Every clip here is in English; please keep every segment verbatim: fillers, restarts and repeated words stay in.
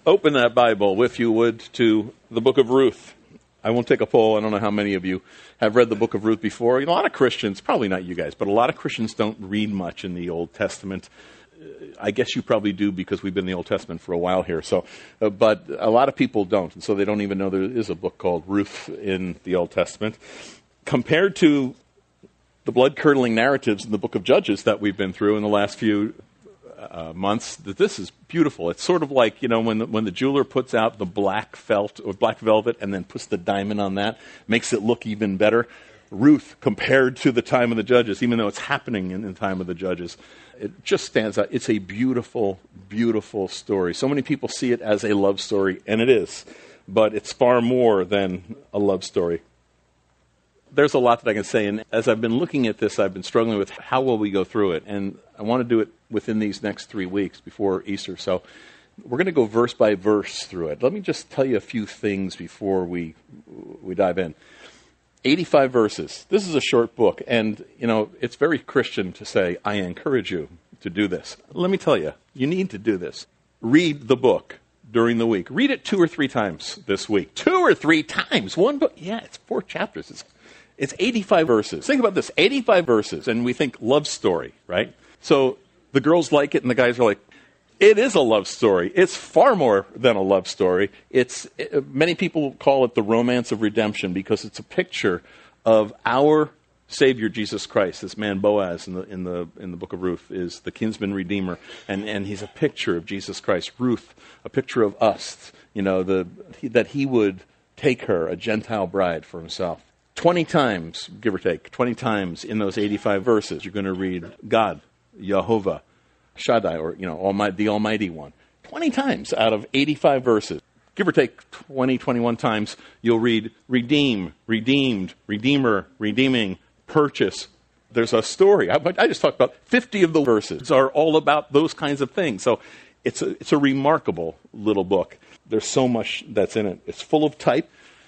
Open that Bible, if you would, to the book of Ruth. I won't take a poll. I don't know how many of you have read the book of Ruth before. You know, a lot of Christians, probably not you guys, but a lot of Christians don't read much in the Old Testament. I guess you probably do because we've been in the Old Testament for a while here. So, uh, but a lot of people don't, and so they don't even know there is a book called Ruth in the Old Testament. Compared to the blood-curdling narratives in the book of Judges that we've been through in the last few uh, months, that this is beautiful. It's sort of like, you know, when the, when the jeweler puts out the black felt or black velvet and then puts the diamond on that, makes it look even better. Ruth, compared to the time of the Judges, even though it's happening in the time of the Judges, it just stands out. It's a beautiful, beautiful story. So many people see it as a love story, and it is, but it's far more than a love story. There's a lot that I can say, and as I've been looking at this, I've been struggling with how will we go through it, and I want to do it within these next three weeks before Easter. So we're going to go verse by verse through it. Let me just tell you a few things before we we dive in. eighty-five verses. This is a short book, and you know it's very Christian to say, I encourage you to do this. Let me tell you, you need to do this. Read the book during the week. Read it two or three times this week. Two or three times. One book. Yeah, it's four chapters. It's It's eighty-five verses. Think about this, eighty-five verses, and we think love story, right? So the girls like it, and the guys are like, it is a love story. It's far more than a love story. It's it, many people call it the romance of redemption because it's a picture of our Savior Jesus Christ. This man Boaz in the in the in the book of Ruth is the kinsman redeemer, and and he's a picture of Jesus Christ. Ruth, a picture of us. You know the that he would take her, a Gentile bride, for himself. Twenty times, give or take, twenty times in those eighty-five verses, you're going to read God, Yehovah, Shaddai, or, you know, Almighty, the Almighty One. twenty times out of eighty-five verses. Give or take twenty, twenty-one times, you'll read redeem, redeemed, redeemer, redeeming, purchase. There's a story. I, I just talked about fifty of the verses are all about those kinds of things. So it's a, it's a remarkable little book. There's so much that's in it. It's full of type.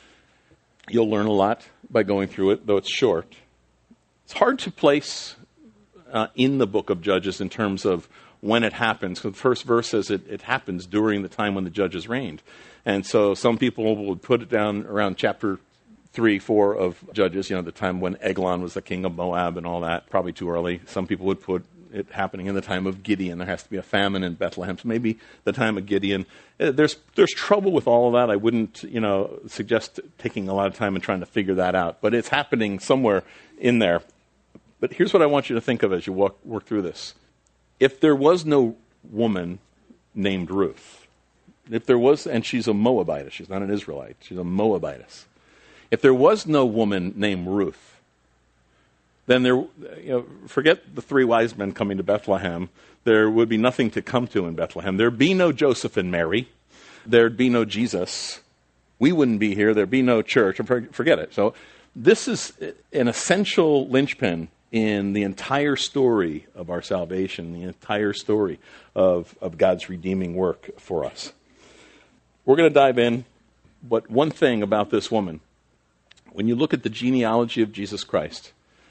You'll learn a lot by going through it, though it's short. It's hard to place uh, in the book of Judges in terms of when it happens. The first verse says it, it happens during the time when the judges reigned. And so some people would put it down around chapter three, four of Judges, you know, the time when Eglon was the king of Moab and all that. Probably too early. Some people would put it happening in the time of Gideon. There has to be a famine in Bethlehem. So maybe the time of Gideon. There's there's trouble with all of that. I wouldn't, you know, suggest taking a lot of time and trying to figure that out. But it's happening somewhere in there. But here's what I want you to think of as you walk, work through this. If there was no woman named Ruth, if there was, and she's a Moabitess, she's not an Israelite, she's a Moabitess. If there was no woman named Ruth, then there, you know, forget the three wise men coming to Bethlehem. There would be nothing to come to in Bethlehem. There'd be no Joseph and Mary. There'd be no Jesus. We wouldn't be here. There'd be no church. Forget it. So this is an essential linchpin in the entire story of our salvation, the entire story of, of God's redeeming work for us. We're going to dive in, but one thing about this woman, when you look at the genealogy of Jesus Christ,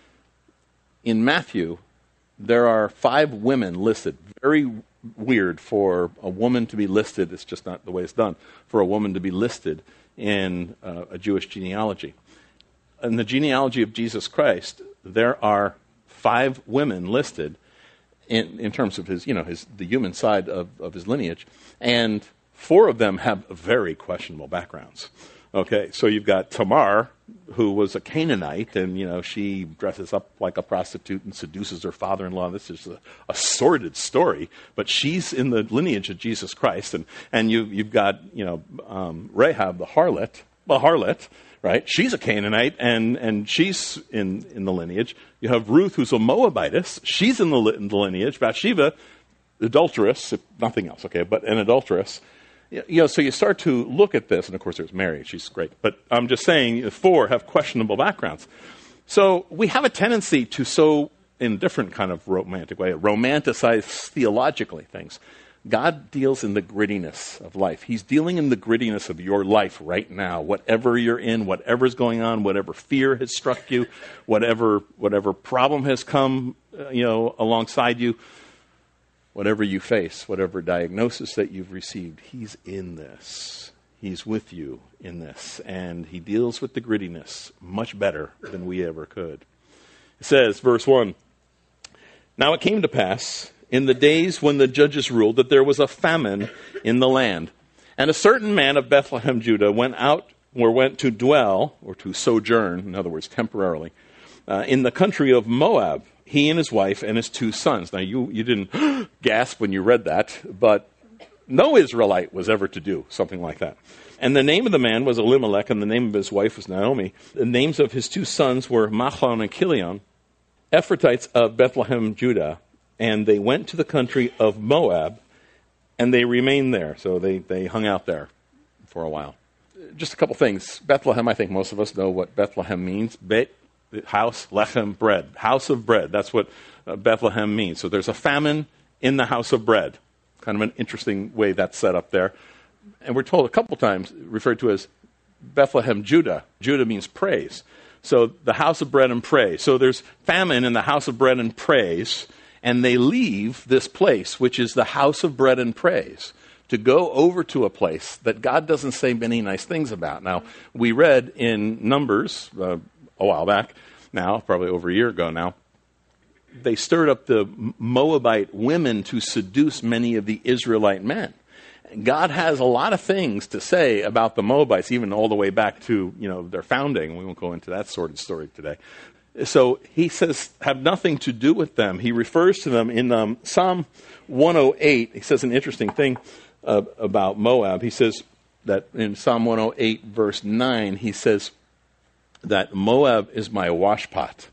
in Matthew, there are five women listed. Very weird for a woman to be listed. It's just not the way it's done. For a woman to be listed in uh, a Jewish genealogy. In the genealogy of Jesus Christ, there are five women listed in, in terms of his, you know, his the human side of, of his lineage, and four of them have very questionable backgrounds. Okay, so you've got Tamar, who was a Canaanite, and, you know, she dresses up like a prostitute and seduces her father-in-law. This is a, a sordid story, but she's in the lineage of Jesus Christ. And, and you, you've got, you know, um, Rahab, the harlot, the harlot, right? She's a Canaanite, and, and she's in, in the lineage. You have Ruth, who's a Moabitess. She's in the, in the lineage. Bathsheba, adulteress, if nothing else, okay, but an adulteress. You know, so you start to look at this, and of course there's Mary, she's great. But I'm just saying, four have questionable backgrounds. So we have a tendency to so, in a different kind of romantic way, romanticize theologically things. God deals in the grittiness of life. He's dealing in the grittiness of your life right now. Whatever you're in, whatever's going on, whatever fear has struck you, whatever whatever problem has come, uh, you know, alongside you. whatever you face, whatever diagnosis that you've received, he's in this. He's with you in this. And he deals with the grittiness much better than we ever could. It says, verse one, "Now it came to pass in the days when the judges ruled that there was a famine in the land. And a certain man of Bethlehem, Judah, went out or went to dwell, or to sojourn, in other words, temporarily, uh, in the country of Moab, he and his wife and his two sons." Now, you, you didn't gasp when you read that, but no Israelite was ever to do something like that. "And the name of the man was Elimelech, and the name of his wife was Naomi. The names of his two sons were Mahlon and Chilion, Ephrathites of Bethlehem, Judah. And they went to the country of Moab, and they remained there." So they, they hung out there for a while. Just a couple things. Bethlehem, I think most of us know what Bethlehem means. Bet, house, lechem, bread. House of bread. That's what uh, Bethlehem means. So there's a famine in the house of bread. Kind of an interesting way that's set up there. And we're told a couple times, referred to as Bethlehem, Judah. Judah means praise. So the house of bread and praise. So there's famine in the house of bread and praise. And they leave this place, which is the house of bread and praise, to go over to a place that God doesn't say many nice things about. Now, we read in Numbers uh, a while back now, probably over a year ago now, they stirred up the Moabite women to seduce many of the Israelite men. God has a lot of things to say about the Moabites, even all the way back to, you know, their founding. We won't go into that sort of story today. So he says, have nothing to do with them. He refers to them in um, Psalm one oh eight. He says an interesting thing uh, about Moab. He says that in Psalm one oh eight, verse nine, he says that Moab is my washpot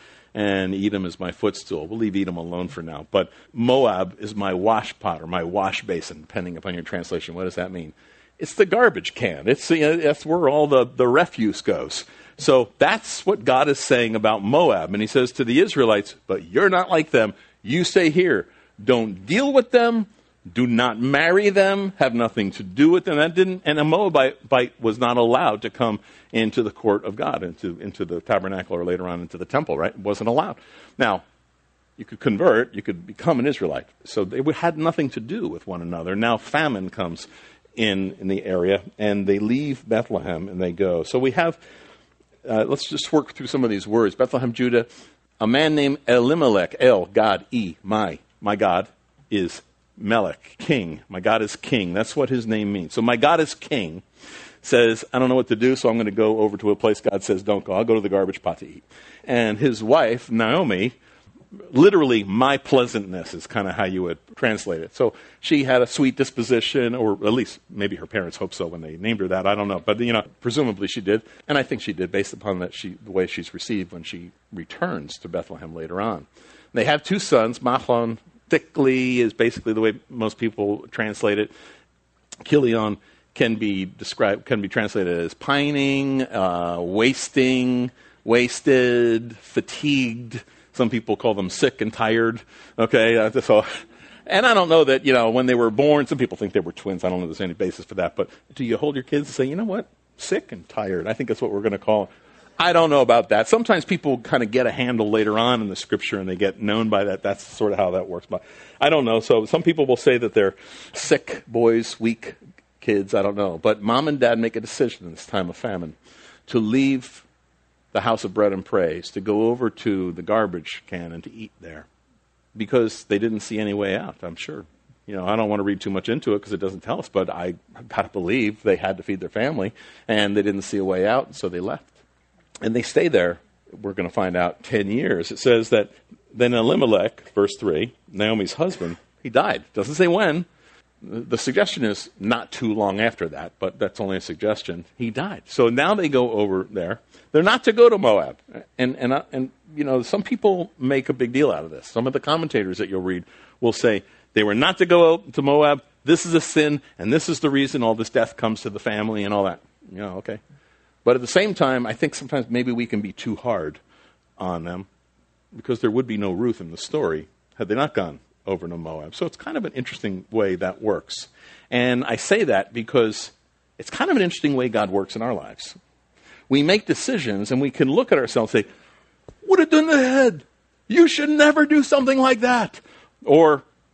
and Edom is my footstool. We'll leave Edom alone for now. But Moab is my washpot or my wash basin, depending upon your translation. What does that mean? It's the garbage can. It's you know, that's where all the, the refuse goes. So that's what God is saying about Moab. And he says to the Israelites, but you're not like them. You stay here. Don't deal with them. Do not marry them. Have nothing to do with them. That didn't, and a Moabite was not allowed to come into the court of God, into, into the tabernacle, or later on into the temple, right? It wasn't allowed. Now, you could convert. You could become an Israelite. So they had nothing to do with one another. Now famine comes in, in the area, and they leave Bethlehem, and they go. So we have... Uh, let's just work through some of these words. Bethlehem, Judah, a man named Elimelech, El, God, E, my, my God is Melech, king. My God is king. That's what his name means. So my God is king. Says, I don't know what to do, so I'm going to go over to a place God says don't go. I'll go to the garbage pot to eat. And his wife, Naomi, literally, my pleasantness is kind of how you would translate it. So she had a sweet disposition, or at least maybe her parents hoped so when they named her that. I don't know. But, you know, presumably she did. And I think she did based upon that she, the way she's received when she returns to Bethlehem later on. They have two sons. Mahlon, thickly is basically the way most people translate it. Chilion can be described, can be translated as pining, uh, wasting, wasted, fatigued. Some people call them sick and tired. Okay, so, and I don't know that, you know, when they were born, some people think they were twins. I don't know if there's any basis for that. But do you hold your kids and say, you know what, sick and tired? I think that's what we're going to call them. I don't know about that. Sometimes people kind of get a handle later on in the scripture and they get known by that. That's sort of how that works. But I don't know. So some people will say that they're sick boys, weak kids. I don't know. But mom and dad make a decision in this time of famine to leave the house of bread and praise, to go over to the garbage can and to eat there because they didn't see any way out, I'm sure. You know, I don't want to read too much into it because it doesn't tell us, but I got to believe they had to feed their family and they didn't see a way out, so they left. And they stay there, we're going to find out, ten years. It says that then Elimelech, verse three, Naomi's husband, he died. Doesn't say when. The suggestion is not too long after that, but that's only a suggestion. He died. So now they go over there. They're not to go to Moab. And, and, and you know, some people make a big deal out of this. Some of the commentators that you'll read will say they were not to go to Moab. This is a sin, and this is the reason all this death comes to the family and all that. You know, okay. But at the same time, I think sometimes maybe we can be too hard on them because there would be no Ruth in the story had they not gone over to Moab. So it's kind of an interesting way that works. And I say that because it's kind of an interesting way God works in our lives. We make decisions and we can look at ourselves and say, would have done the head. You should never do something like that. Or,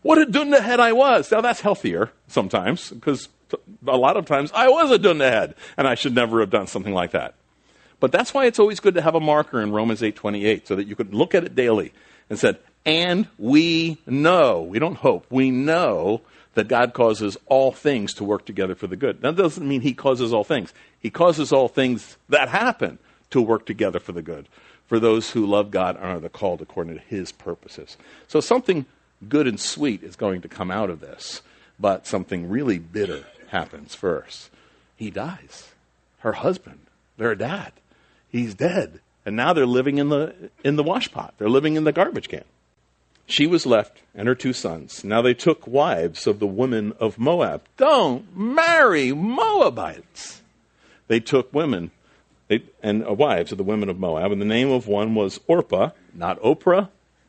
What a dunderhead I was. Now, that's healthier sometimes, because a lot of times I was a dunderhead, and I should never have done something like that. But that's why it's always good to have a marker in Romans eight twenty-eight, so that you could look at it daily and said, and we know, we don't hope, we know that God causes all things to work together for the good. That doesn't mean he causes all things. He causes all things that happen to work together for the good, for those who love God and are the called according to his purposes. So something good and sweet is going to come out of this, but something really bitter happens first. He dies. Her husband, their dad, he's dead. And now they're living in the in the wash pot. They're living in the garbage can. She was left and her two sons. Now they took wives of the women of Moab. Don't marry Moabites. They took women they, and uh, wives of the women of Moab. And the name of one was Orpah, not Oprah,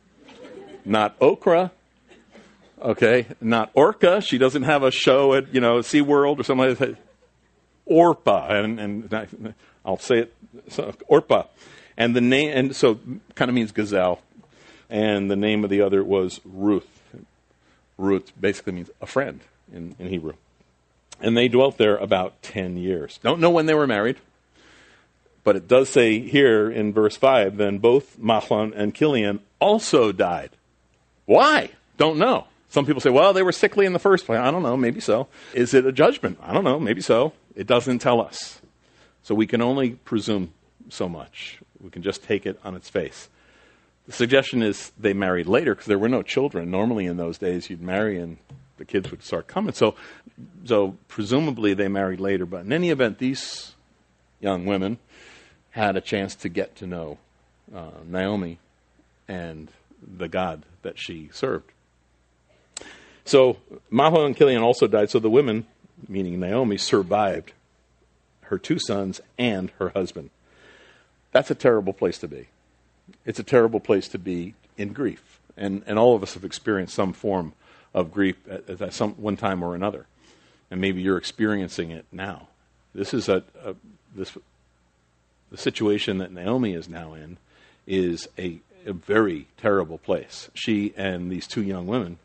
not Okra, okay, not Orca. She doesn't have a show at, you know, SeaWorld or something like that. Orpah, and, and I'll say it, so, Orpah. And the name, and so kind of means gazelle. And the name of the other was Ruth. Ruth basically means a friend in, in Hebrew. And they dwelt there about ten years. Don't know when they were married, but it does say here in verse five, then both Mahlon and Chilion also died. Why? Don't know. Some people say, well, they were sickly in the first place. I don't know, maybe so. Is it a judgment? I don't know, maybe so. It doesn't tell us. So we can only presume so much. We can just take it on its face. The suggestion is they married later because there were no children. Normally in those days you'd marry and the kids would start coming. So, so presumably they married later. But in any event, these young women had a chance to get to know uh, Naomi and the God that she served. So Mahlon and Chilion also died. So the women, meaning Naomi, survived her two sons and her husband. That's a terrible place to be. It's a terrible place to be in grief. And and all of us have experienced some form of grief at, at some one time or another. And maybe you're experiencing it now. This is a, a this the situation that Naomi is now in is a, a very terrible place. She and these two young women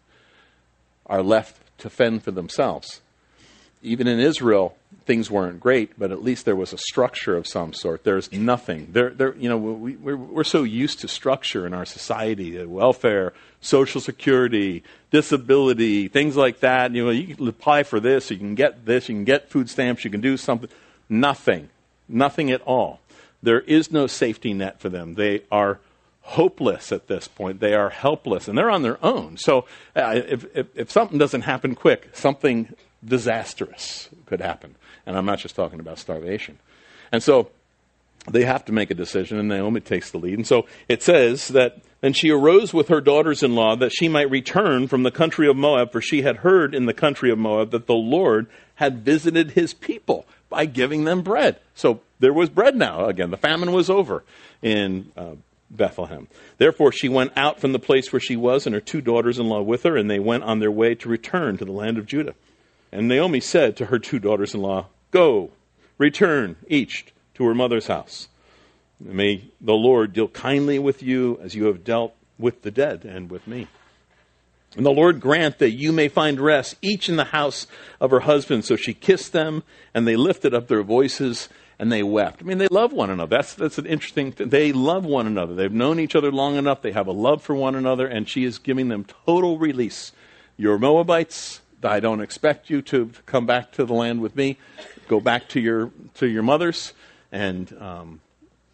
are left to fend for themselves. Even in Israel, things weren't great, but at least there was a structure of some sort. There's nothing. There, there. You know, we, we're, we're so used to structure in our society: welfare, social security, disability, things like that. You know, you can apply for this, you can get this, you can get food stamps, you can do something. Nothing, nothing at all. There is no safety net for them. They are hopeless at this point. They are helpless, and they're on their own. So, uh, if, if if something doesn't happen quick, something disastrous could happen. And I'm not just talking about starvation. And so they have to make a decision, and Naomi takes the lead. And so it says that, then she arose with her daughters-in-law that she might return from the country of Moab, for she had heard in the country of Moab that the Lord had visited his people by giving them bread. So there was bread now. Again, the famine was over in uh, Bethlehem. Therefore she went out from the place where she was, and her two daughters-in-law with her, and they went on their way to return to the land of Judah. And Naomi said to her two daughters-in-law, go, return each to her mother's house. May the Lord deal kindly with you as you have dealt with the dead and with me. And the Lord grant that you may find rest, each in the house of her husband. So she kissed them, and they lifted up their voices, and they wept. I mean, they love one another. That's that's an interesting thing. They love one another. They've known each other long enough. They have a love for one another, and she is giving them total release. You're Moabites. I don't expect you to come back to the land with me. Go back to your to your mothers and um,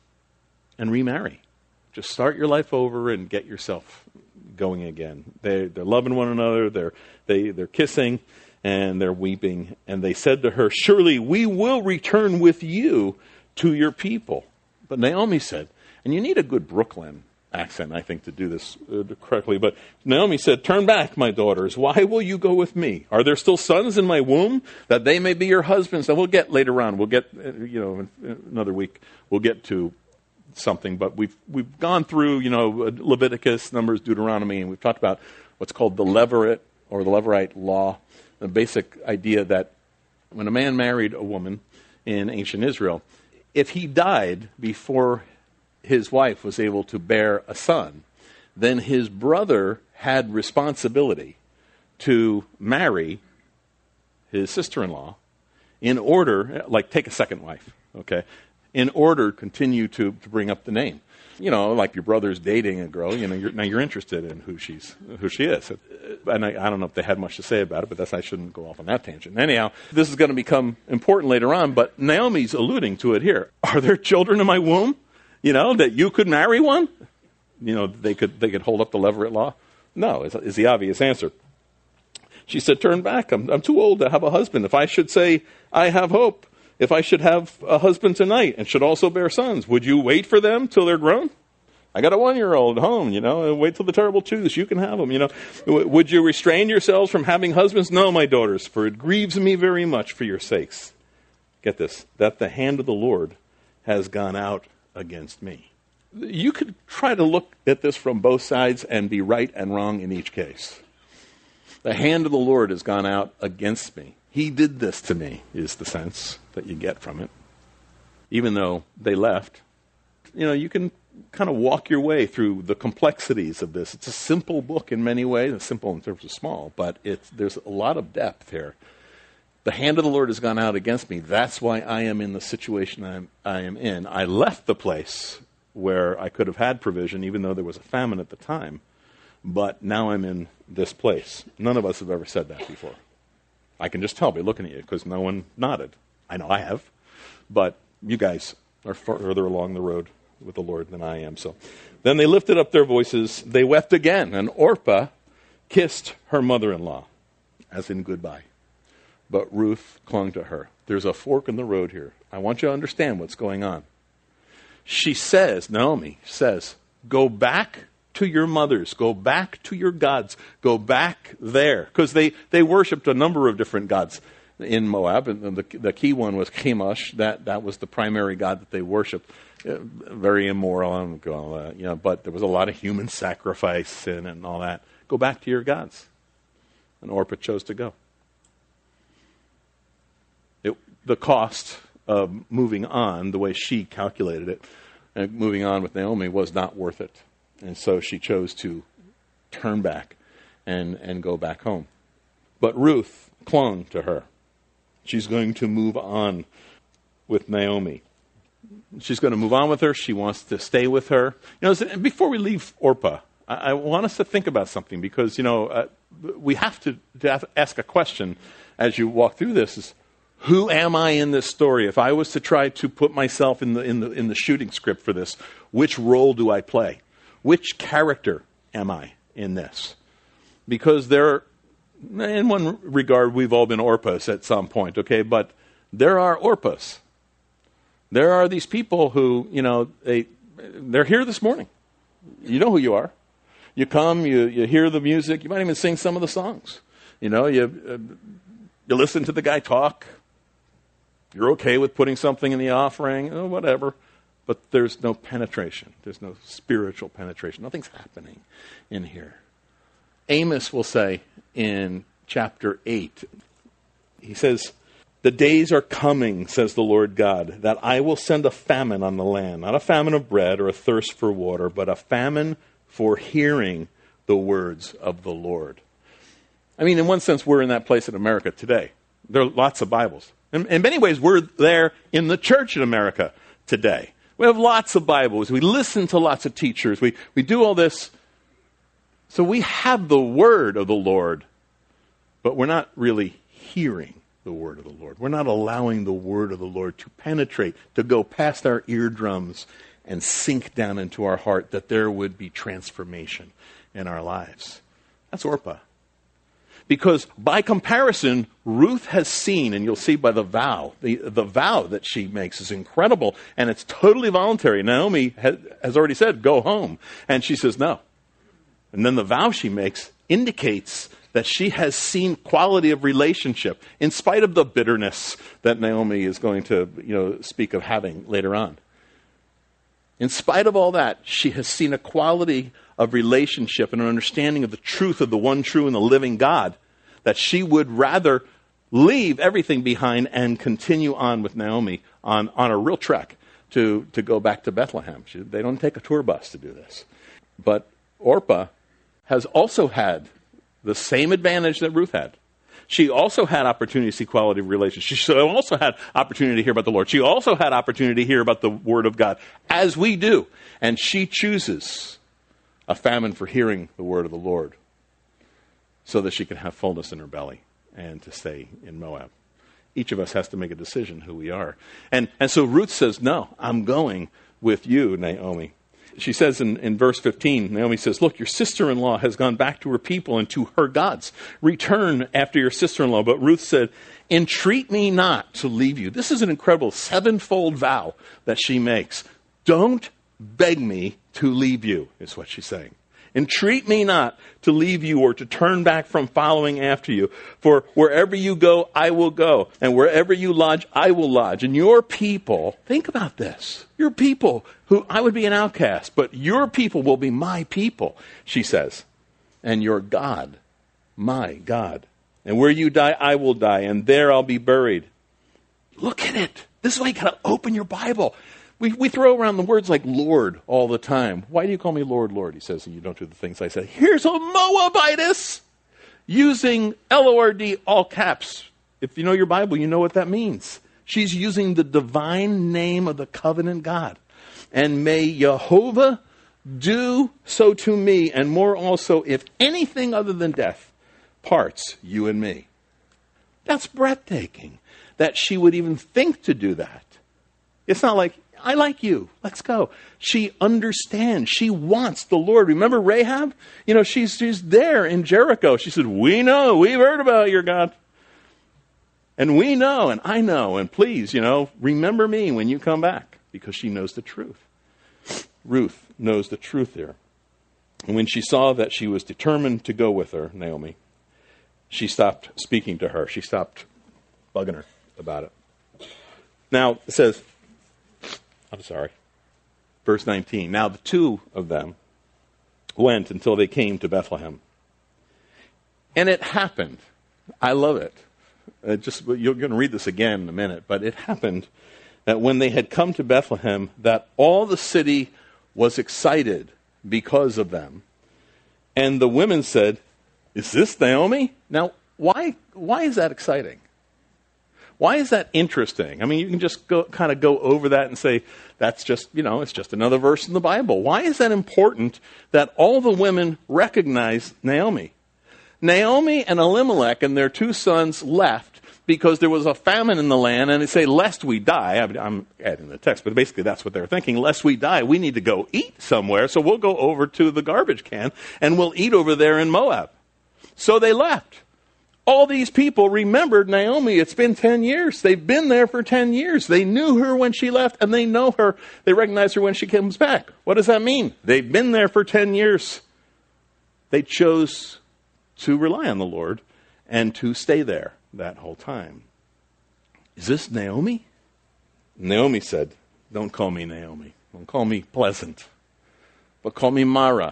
and remarry. Just start your life over and get yourself going again. They they're loving one another. They're they they're kissing and they're weeping. And they said to her, "Surely we will return with you to your people." But Naomi said, and you need a good Brooklyn accent, I think, to do this uh, correctly. But Naomi said, "Turn back, my daughters. Why will you go with me? Are there still sons in my womb, that they may be your husbands?" And we'll get later on. We'll get, uh, you know, in another week, we'll get to something. But we've we've gone through, you know, Leviticus, Numbers, Deuteronomy, and we've talked about what's called the Levirate or the Levirate law, the basic idea that when a man married a woman in ancient Israel, if he died before his wife was able to bear a son, then his brother had responsibility to marry his sister-in-law in order, like take a second wife, okay, in order to continue to, to bring up the name. You know, like your brother's dating a girl, you know, you're, now you're interested in who she's, who she is. And I, I don't know if they had much to say about it, but that's, I shouldn't go off on that tangent. Anyhow, this is going to become important later on, but Naomi's alluding to it here. Are there children in my womb, you know, that you could marry one? You know, they could, they could hold up the levirate law? No, is, is the obvious answer. She said, turn back. I'm, I'm too old to have a husband. If I should say, I have hope, if I should have a husband tonight and should also bear sons, would you wait for them till they're grown? I got a one-year-old at home, you know, and wait till the terrible twos. You can have them, you know. W- would you restrain yourselves from having husbands? No, my daughters, for it grieves me very much for your sakes. Get this, that the hand of the Lord has gone out against me. You could try to look at this from both sides and be right and wrong in each case. The hand of the Lord has gone out against me. He did this to me, is the sense that you get from it. Even though they left, you know, you can kind of walk your way through the complexities of this. It's a simple book in many ways. It's simple in terms of small, but it's, there's a lot of depth here. The hand of the Lord has gone out against me. That's why I am in the situation I'm, I am in. I left the place where I could have had provision, even though there was a famine at the time, but now I'm in this place. None of us have ever said that before. I can just tell by looking at you because no one nodded. I know I have, but you guys are further along the road with the Lord than I am. So then they lifted up their voices. They wept again, and Orpah kissed her mother-in-law, as in goodbye. But Ruth clung to her. There's a fork in the road here. I want you to understand what's going on. She says, Naomi says, go back to your mothers, go back to your gods, go back there. Because they, they worshipped a number of different gods in Moab, and the, the key one was Chemosh. That, that was the primary god that they worshipped. Uh, very immoral, and uh, you know, but there was a lot of human sacrifice and, and all that. Go back to your gods. And Orpah chose to go. It, the cost of moving on, the way she calculated it, and moving on with Naomi was not worth it. And so she chose to turn back and, and go back home. But Ruth clung to her. She's going to move on with Naomi. She's going to move on with her. She wants to stay with her. You know, before we leave Orpah, I, I want us to think about something because, you know, uh, we have to, to ask a question as you walk through this is, who am I in this story? If I was to try to put myself in the, in the, in the shooting script for this, which role do I play? Which character am I in this? Because there, in one regard, we've all been Orpahs at some point, okay? But there are Orpahs. There are these people who, you know, they, they're here this morning. You know who you are. You come, you, you hear the music. You might even sing some of the songs. You know, you, uh, you listen to the guy talk. You're okay with putting something in the offering, or whatever. But there's no penetration. There's no spiritual penetration. Nothing's happening in here. Amos will say in chapter eight, he says, the days are coming, says the Lord God, that I will send a famine on the land. Not a famine of bread or a thirst for water, but a famine for hearing the words of the Lord. I mean, in one sense, we're in that place in America today. There are lots of Bibles. In, in many ways, we're there in the church in America today. We have lots of Bibles. We listen to lots of teachers. We, we do all this. So we have the word of the Lord, but we're not really hearing the word of the Lord. We're not allowing the word of the Lord to penetrate, to go past our eardrums and sink down into our heart, that there would be transformation in our lives. That's Orpah. Because by comparison, Ruth has seen, and you'll see by the vow, the, the vow that she makes is incredible, and it's totally voluntary. Naomi has, has already said, go home. And she says, no. And then the vow she makes indicates that she has seen quality of relationship, in spite of the bitterness that Naomi is going to, you know, speak of having later on. In spite of all that, she has seen a quality of relationship and an understanding of the truth of the one true and the living God, that she would rather leave everything behind and continue on with Naomi on, on a real trek to, to go back to Bethlehem. She, they don't take a tour bus to do this. But Orpah has also had the same advantage that Ruth had. She also had opportunity to see quality of relationship. She also had opportunity to hear about the Lord. She also had opportunity to hear about the Word of God, as we do. And she chooses a famine for hearing the Word of the Lord so that she can have fullness in her belly and to stay in Moab. Each of us has to make a decision who we are. And, and so Ruth says, no, I'm going with you, Naomi. She says in, in verse fifteen, Naomi says, look, your sister-in-law has gone back to her people and to her gods. Return after your sister-in-law. But Ruth said, entreat me not to leave you. This is an incredible sevenfold vow that she makes. Don't beg me to leave you, is what she's saying. Entreat me not to leave you or to turn back from following after you. For wherever you go, I will go. And wherever you lodge, I will lodge. And your people, think about this. Your people, who I would be an outcast, but your people will be my people, she says. And your God, my God. And where you die, I will die. And there I'll be buried. Look at it. This is why you got to open your Bible. We we throw around the words like Lord all the time. Why do you call me Lord, Lord? He says, and you don't do the things I say. Here's a Moabitess using L O R D, all caps. If you know your Bible, you know what that means. She's using the divine name of the covenant God. And may Jehovah do so to me, and more also, if anything other than death parts you and me. That's breathtaking, that she would even think to do that. It's not like, I like you. Let's go. She understands. She wants the Lord. Remember Rahab? You know, she's, she's there in Jericho. She said, we know. We've heard about your God. And we know, and I know, and please, you know, remember me when you come back. Because she knows the truth. Ruth knows the truth there. And when she saw that she was determined to go with her, Naomi, she stopped speaking to her. She stopped bugging her about it. Now, it says, I'm sorry. Verse nineteen. Now the two of them went until they came to Bethlehem. And it happened. I love it. Uh, just you're going to read this again in a minute, but it happened that when they had come to Bethlehem, that all the city was excited because of them. And the women said, is this Naomi? Now, why why is that exciting? Why is that interesting? I mean, you can just go, kind of go over that and say, that's just, you know, it's just another verse in the Bible. Why is that important that all the women recognize Naomi? Naomi and Elimelech and their two sons left because there was a famine in the land, and they say, lest we die. I'm adding the text, but basically that's what they're thinking. Lest we die, we need to go eat somewhere, so we'll go over to the garbage can, and we'll eat over there in Moab. So they left. All these people remembered Naomi. It's been ten years. They've been there for ten years. They knew her when she left, and they know her. They recognize her when she comes back. What does that mean? They've been there for ten years. They chose to rely on the Lord and to stay there that whole time. Is this Naomi? Naomi said, don't call me Naomi. Don't call me pleasant, but call me Mara.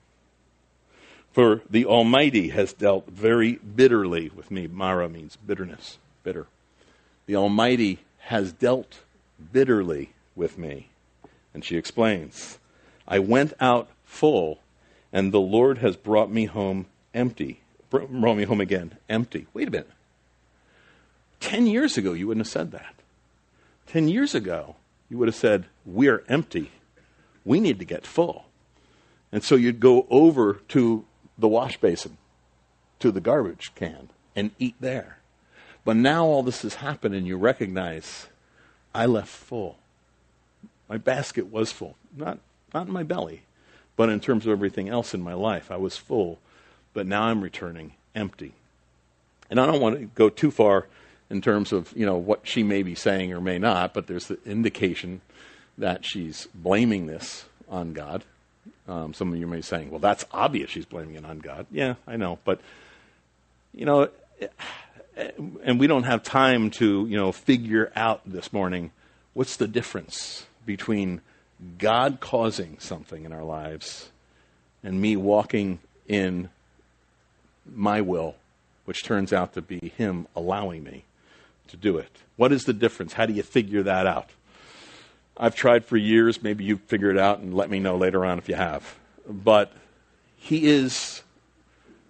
For the Almighty has dealt very bitterly with me. Mara means bitterness, bitter. The Almighty has dealt bitterly with me. And she explains, I went out full, and the Lord has brought me home empty. Brought me home again empty. Wait a minute. Ten years ago, you wouldn't have said that. Ten years ago, you would have said, we're empty. We need to get full. And so you'd go over to the wash basin, to the garbage can, and eat there. But now all this has happened, and you recognize, I left full. My basket was full. Not, not in my belly, but in terms of everything else in my life, I was full. But now I'm returning empty. And I don't want to go too far in terms of, you know, what she may be saying or may not, but there's the indication that she's blaming this on God. Um, some of you may be saying, well, that's obvious she's blaming it on God. Yeah, I know. But, you know, and we don't have time to, you know, figure out this morning what's the difference between God causing something in our lives and me walking in my will, which turns out to be Him allowing me to do it. What is the difference? How do you figure that out? I've tried for years. Maybe you figure it out and let me know later on if you have. But He is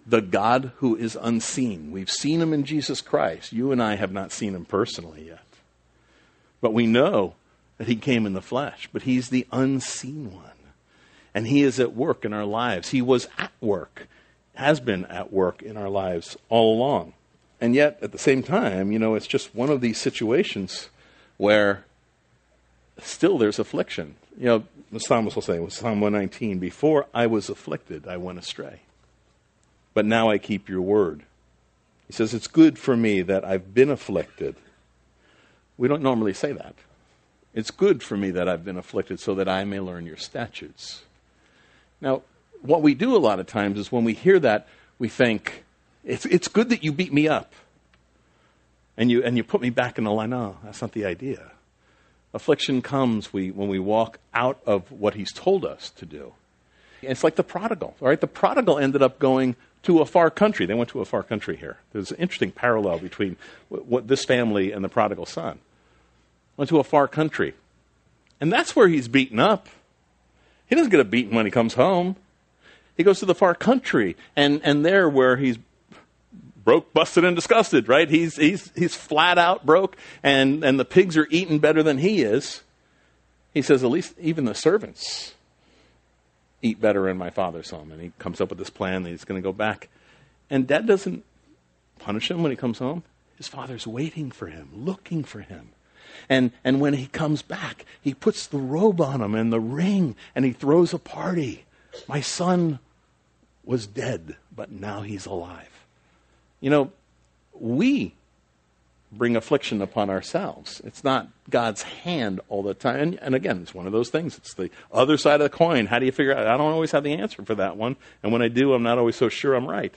the God who is unseen. We've seen him in Jesus Christ. You and I have not seen him personally yet. But we know that he came in the flesh. But he's the unseen one. And he is at work in our lives. He was at work, has been at work in our lives all along. And yet, at the same time, you know, it's just one of these situations where still there's affliction. You know, the psalmist will say, Psalm one nineteen, before I was afflicted, I went astray. But now I keep your word. He says, it's good for me that I've been afflicted. We don't normally say that. It's good for me that I've been afflicted so that I may learn your statutes. Now, what we do a lot of times is when we hear that, we think, it's it's good that you beat me up. And you and you put me back in the line. No, that's not the idea. Affliction comes we when we walk out of what he's told us to do. It's like the prodigal, all right? The prodigal ended up going to a far country. They went to a far country here. There's an interesting parallel between what this family and the prodigal son. Went to a far country. And that's where he's beaten up. He doesn't get a beating when he comes home. He goes to the far country, and, and there where he's broke, busted, and disgusted, right? He's he's he's flat out broke, and, and the pigs are eating better than he is. He says, at least even the servants eat better in my father's home. And he comes up with this plan that he's going to go back. And Dad doesn't punish him when he comes home. His father's waiting for him, looking for him. And and when he comes back, he puts the robe on him and the ring, and he throws a party. My son was dead, but now he's alive. You know, we bring affliction upon ourselves. It's not God's hand all the time. And, and again, it's one of those things. It's the other side of the coin. How do you figure out? I don't always have the answer for that one. And when I do, I'm not always so sure I'm right.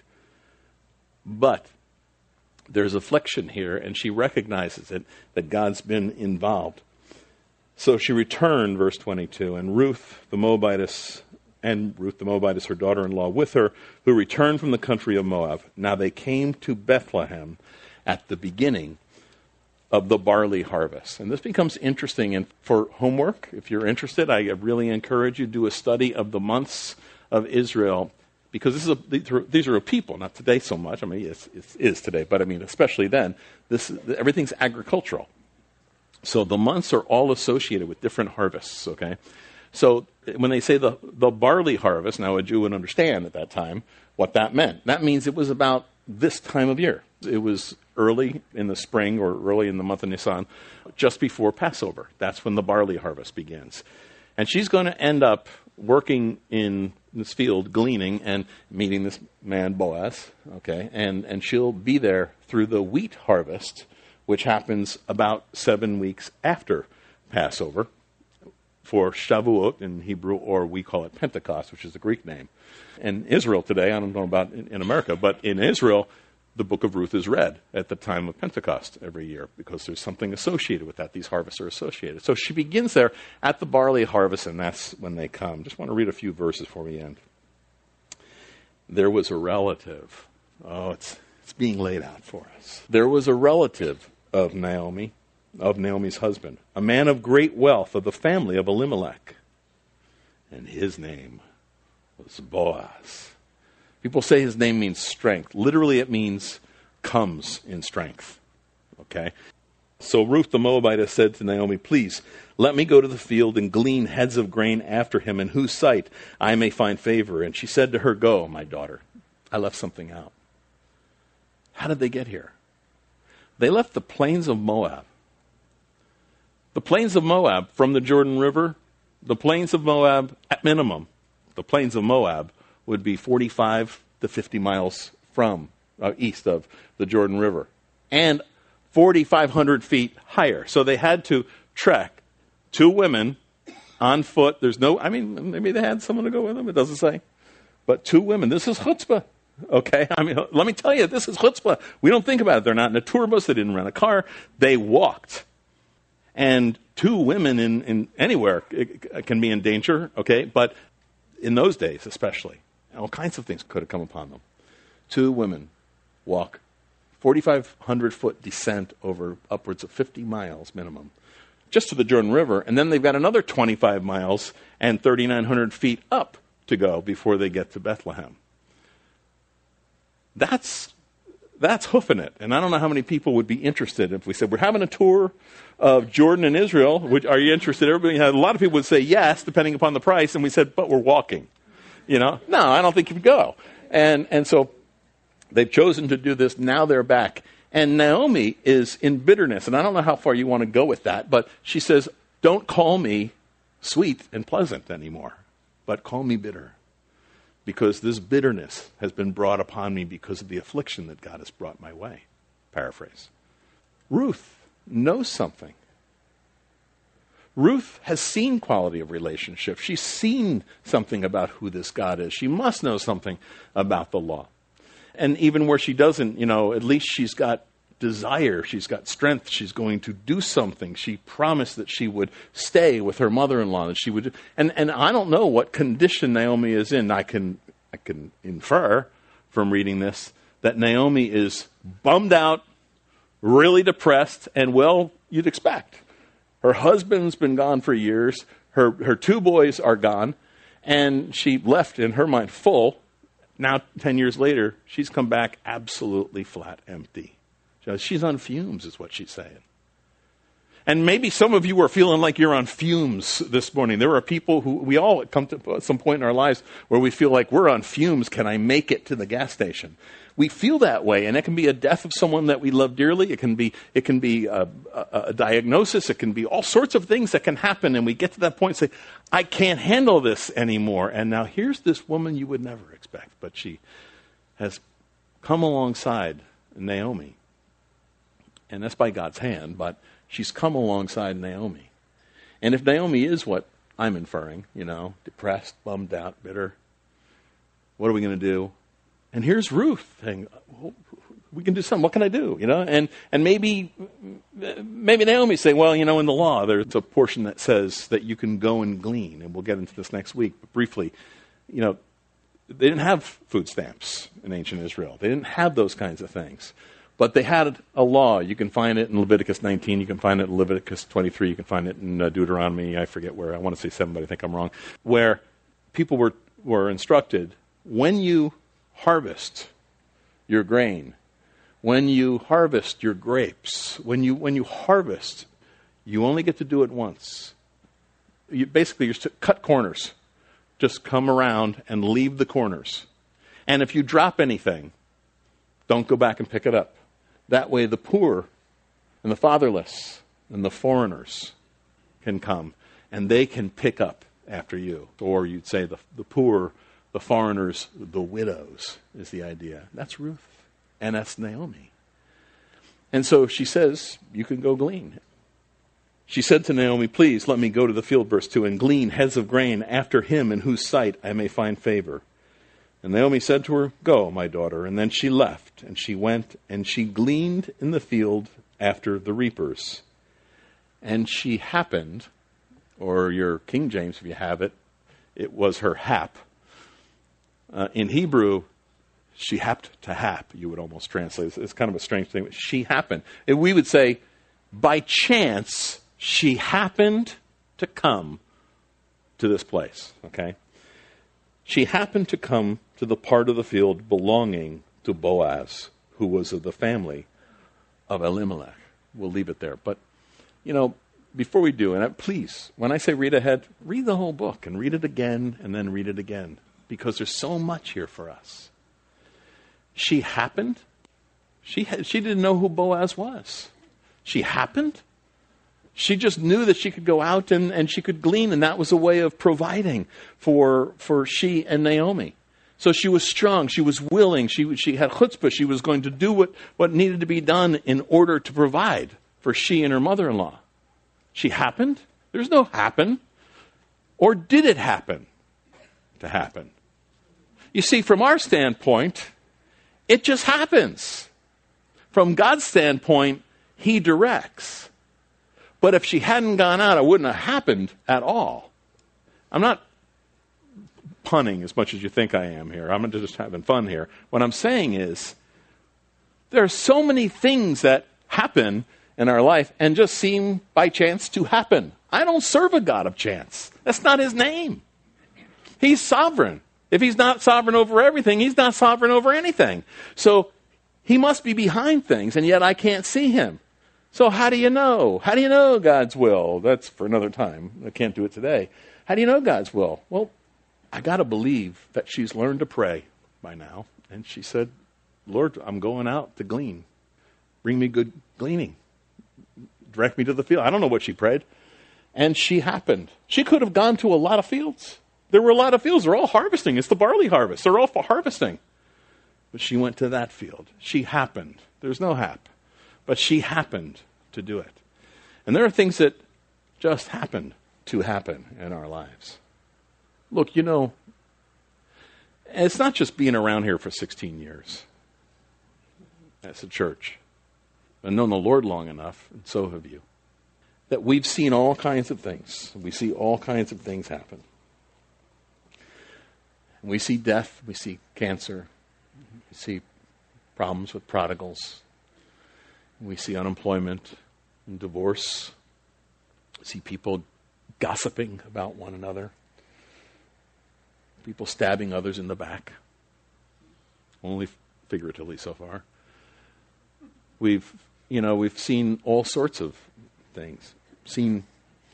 But there's affliction here, and she recognizes it, that God's been involved. So she returned, verse twenty-two, and Ruth the Moabitess, and Ruth the Moabitess, her daughter-in-law, with her, who returned from the country of Moab. Now they came to Bethlehem at the beginning of the barley harvest. And this becomes interesting. And for homework, if you're interested, I really encourage you to do a study of the months of Israel, because this is a, these are a people, not today so much. I mean, it's, it is today, but I mean, especially then, this everything's agricultural. So the months are all associated with different harvests, okay? So when they say the, the barley harvest, now a Jew would understand at that time what that meant. That means it was about this time of year. It was early in the spring or early in the month of Nisan, just before Passover. That's when the barley harvest begins. And she's going to end up working in this field, gleaning, and meeting this man, Boaz, okay? And, and she'll be there through the wheat harvest, which happens about seven weeks after Passover, for Shavuot in Hebrew, or we call it Pentecost, which is the Greek name. In Israel today, I don't know about in, in America, but in Israel, the book of Ruth is read at the time of Pentecost every year because there's something associated with that. These harvests are associated. So she begins there at the barley harvest, and that's when they come. Just want to read a few verses before we end. There was a relative. Oh, it's it's being laid out for us. There was a relative of Naomi, of Naomi's husband, a man of great wealth of the family of Elimelech. And his name was Boaz. People say his name means strength. Literally, it means comes in strength. Okay? So Ruth the Moabitess said to Naomi, please, let me go to the field and glean heads of grain after him, in whose sight I may find favor. And she said to her, go, my daughter. I left something out. How did they get here? They left the plains of Moab. The plains of Moab from the Jordan River, the plains of Moab, at minimum, the plains of Moab would be forty-five to fifty miles from, uh, east of the Jordan River, and forty-five hundred feet higher. So they had to trek, two women on foot. There's no, I mean, maybe they had someone to go with them, it doesn't say. But two women, this is chutzpah, okay? I mean, let me tell you, this is chutzpah. We don't think about it. They're not in a tour bus, they didn't rent a car, they walked. And two women in, in anywhere can be in danger, okay? But in those days especially, all kinds of things could have come upon them. Two women walk forty-five hundred foot descent over upwards of fifty miles minimum, just to the Jordan River, and then they've got another twenty-five miles and thirty-nine hundred feet up to go before they get to Bethlehem. That's that's hoofing it. And I don't know how many people would be interested if we said, we're having a tour of Jordan and Israel. Which, are you interested? Everybody, a lot of people would say yes, depending upon the price. And we said, but we're walking. You know, no, I don't think you can go. And and so they've chosen to do this. Now they're back. And Naomi is in bitterness. And I don't know how far you want to go with that. But she says, don't call me sweet and pleasant anymore, but call me bitter. Because this bitterness has been brought upon me because of the affliction that God has brought my way. Paraphrase. Ruth knows something. Ruth has seen quality of relationship. She's seen something about who this God is. She must know something about the law. And even where she doesn't, you know, at least she's got desire. She's got strength. She's going to do something. She promised that she would stay with her mother-in-law. That she would, and and I don't know what condition Naomi is in. I can I can infer from reading this that Naomi is bummed out, really depressed, and well, you'd expect. Her husband's been gone for years. Her her two boys are gone, and she left in her mind full. Now, ten years later, she's come back absolutely flat empty. She's on fumes, is what she's saying. And maybe some of you are feeling like you're on fumes this morning. There are people who, we all come to some point in our lives where we feel like we're on fumes. Can I make it to the gas station? We feel that way, and it can be a death of someone that we love dearly. It can be it can be a, a, a diagnosis. It can be all sorts of things that can happen, and we get to that point and say, I can't handle this anymore. And now here's this woman you would never expect, but she has come alongside Naomi. And that's by God's hand, but she's come alongside Naomi. And if Naomi is what I'm inferring, you know, depressed, bummed out, bitter, what are we going to do? And here's Ruth saying, well, we can do something. What can I do? You know, and and maybe maybe Naomi's saying, well, you know, in the law, there's a portion that says that you can go and glean, and we'll get into this next week. But briefly, you know, they didn't have food stamps in ancient Israel. They didn't have those kinds of things. But they had a law. You can find it in Leviticus nineteen. You can find it in Leviticus twenty-three. You can find it in uh, Deuteronomy. I forget where. I want to say seven, but I think I'm wrong. Where people were, were instructed, when you harvest your grain, when you harvest your grapes, when you when you harvest, you only get to do it once. You, basically, you're to cut corners. Just come around and leave the corners. And if you drop anything, don't go back and pick it up. That way the poor and the fatherless and the foreigners can come, and they can pick up after you. Or you'd say the, the poor, the foreigners, the widows is the idea. That's Ruth, and that's Naomi. And so she says, you can go glean. She said to Naomi, please let me go to the field, verse two, and glean heads of grain after him in whose sight I may find favor. And Naomi said to her, go, my daughter. And then she left, and she went, and she gleaned in the field after the reapers. And she happened, or your King James, if you have it, it was her hap. Uh, in Hebrew, she happed to hap, you would almost translate. It's, it's kind of a strange thing. She happened. And we would say, by chance, she happened to come to this place, okay? She happened to come to the part of the field belonging to Boaz, who was of the family of Elimelech. We'll leave it there. But, you know, before we do, and I, please, when I say read ahead, read the whole book and read it again and then read it again, because there's so much here for us. She happened. She had, she didn't know who Boaz was. She happened. She just knew that she could go out and, and she could glean, and that was a way of providing for for she and Naomi. So she was strong. She was willing. She she had chutzpah. She was going to do what, what needed to be done in order to provide for she and her mother-in-law. She happened? There's no happen. Or did it happen to happen? You see, from our standpoint, it just happens. From God's standpoint, he directs. But if she hadn't gone out, it wouldn't have happened at all. I'm not punning as much as you think I am here. I'm just having fun here. What I'm saying is, there are so many things that happen in our life and just seem by chance to happen. I don't serve a God of chance. That's not his name. He's sovereign. If he's not sovereign over everything, he's not sovereign over anything. So he must be behind things, and yet I can't see him. So how do you know? How do you know God's will? That's for another time. I can't do it today. How do you know God's will? Well, I got to believe that she's learned to pray by now. And she said, Lord, I'm going out to glean. Bring me good gleaning. Direct me to the field. I don't know what she prayed. And she happened. She could have gone to a lot of fields. There were a lot of fields. They're all harvesting. It's the barley harvest. They're all for harvesting. But she went to that field. She happened. There's no hap. But she happened to do it. And there are things that just happened to happen in our lives. Look, you know, it's not just being around here for sixteen years as a church. I've known the Lord long enough, and so have you, that we've seen all kinds of things. We see all kinds of things happen. We see death, we see cancer, we see problems with prodigals, we see unemployment and divorce, we see people gossiping about one another, people stabbing others in the back, only figuratively so far. We've, you know, we've seen all sorts of things, seen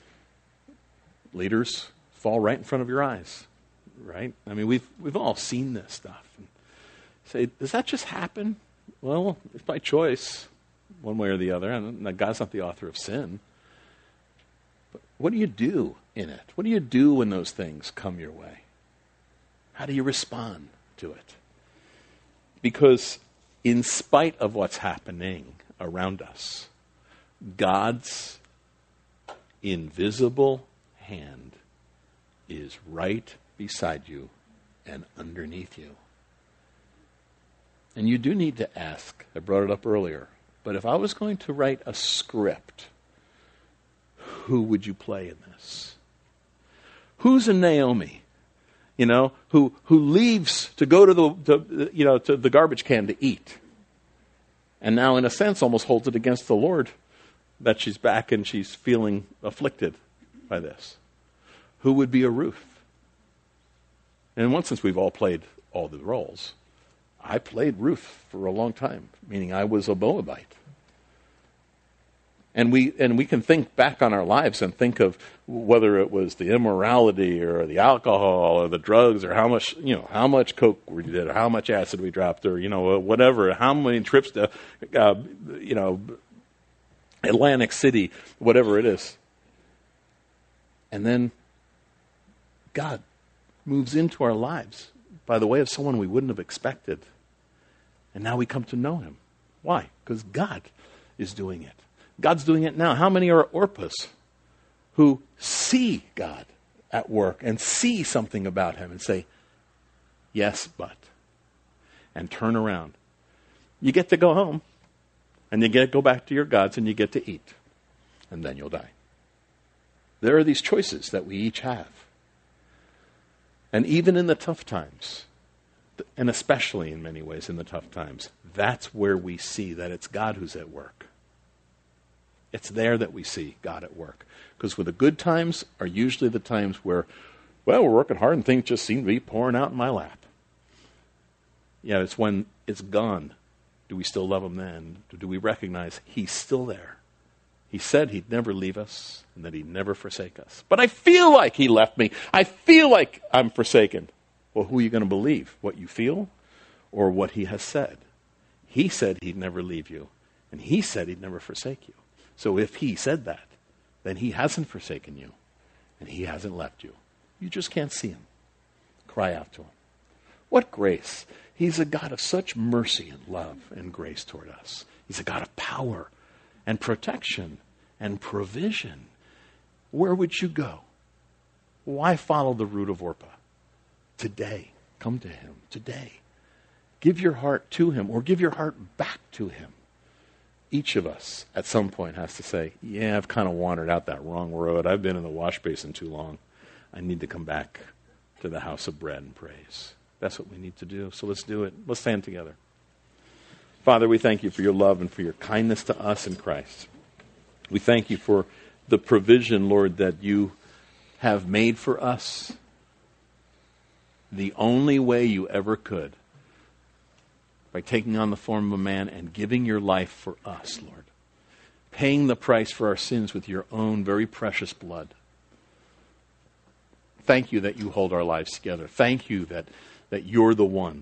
leaders fall right in front of your eyes. Right? I mean, we've we've all seen this stuff. And say, does that just happen? Well, it's by choice, one way or the other. And God's not the author of sin. But what do you do in it? What do you do when those things come your way? How do you respond to it? Because in spite of what's happening around us, God's invisible hand is right beside you and underneath you. And you do need to ask. I brought it up earlier. But if I was going to write a script, who would you play in this? Who's a Naomi, you know, who who leaves to go to the to, you know to the garbage can to eat, and now in a sense almost holds it against the Lord that she's back and she's feeling afflicted by this? Who would be a Ruth? And in one sense, we've all played all the roles. I played Ruth for a long time, meaning I was a Moabite. And we and we can think back on our lives and think of whether it was the immorality or the alcohol or the drugs or how much, you know, how much coke we did or how much acid we dropped or, you know, whatever, how many trips to, uh, you know, Atlantic City, whatever it is. And then God moves into our lives by the way of someone we wouldn't have expected. And now we come to know him. Why? Because God is doing it. God's doing it now. How many are Orpahs who see God at work and see something about him and say, yes, but, and turn around? You get to go home, and you get to go back to your gods, and you get to eat, and then you'll die. There are these choices that we each have. And even in the tough times, and especially in many ways in the tough times, that's where we see that it's God who's at work. It's there that we see God at work. Because with the good times are usually the times where, well, we're working hard and things just seem to be pouring out in my lap. Yeah, it's when it's gone. Do we still love him then? Do we recognize he's still there? He said he'd never leave us and that he'd never forsake us. But I feel like he left me. I feel like I'm forsaken. Well, who are you going to believe? What you feel or what he has said? He said he'd never leave you, and he said he'd never forsake you. So if he said that, then he hasn't forsaken you, and he hasn't left you. You just can't see him. Cry out to him. What grace. He's a God of such mercy and love and grace toward us. He's a God of power and protection and provision. Where would you go? Why follow the route of Orpah? Today, come to him. Today. Give your heart to him or give your heart back to him. Each of us at some point has to say, yeah, I've kind of wandered out that wrong road. I've been in the wash basin too long. I need to come back to the house of bread and praise. That's what we need to do. So let's do it. Let's stand together. Father, we thank you for your love and for your kindness to us in Christ. We thank you for the provision, Lord, that you have made for us. the only way you ever could, by taking on the form of a man and giving your life for us, Lord. Paying the price for our sins with your own very precious blood. Thank you that you hold our lives together. Thank you that, that you're the one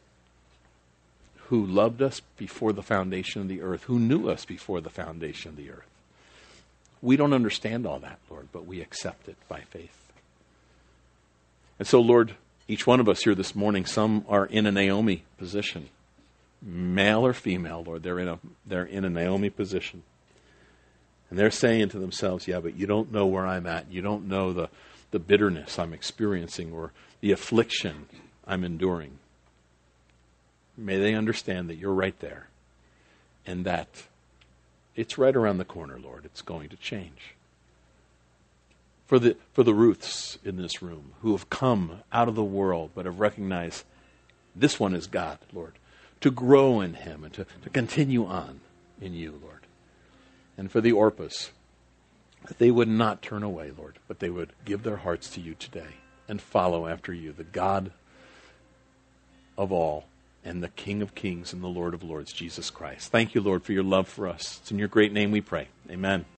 who loved us before the foundation of the earth, who knew us before the foundation of the earth. We don't understand all that, Lord, but we accept it by faith. And so, Lord, each one of us here this morning, some are in a Naomi position. Male or female, Lord, they're in a, they're in a Naomi position. And they're saying to themselves, yeah, but you don't know where I'm at. You don't know the, the bitterness I'm experiencing or the affliction I'm enduring. May they understand that you're right there and that it's right around the corner, Lord. It's going to change. For the, for the Ruths in this room who have come out of the world but have recognized this one is God, Lord, to grow in him and to, to continue on in you, Lord. And for the Orpas, that they would not turn away, Lord, but they would give their hearts to you today and follow after you, the God of all and the King of kings and the Lord of lords, Jesus Christ. Thank you, Lord, for your love for us. It's in your great name we pray. Amen.